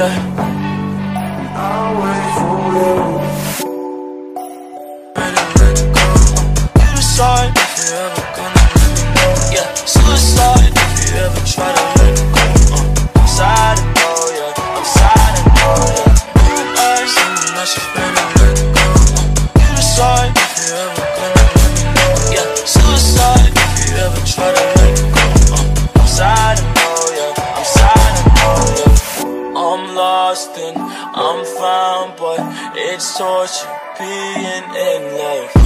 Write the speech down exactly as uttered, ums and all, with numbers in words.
yeah. I'll wait for you. Ready, let it go. You decide if you're ever gonna let me know. Yeah, suicide if you ever try to let it go. uh, I'm sad to know, yeah. I'm sad to know, yeah. You and I, something that she's ready, let it go. uh, You decide if you're ever gonna let me know. Yeah, suicide if you ever try to let it go. uh, I'm sad to know, yeah. I'm sad to know, yeah. I'm lost and I'm found, but it's torture being in love.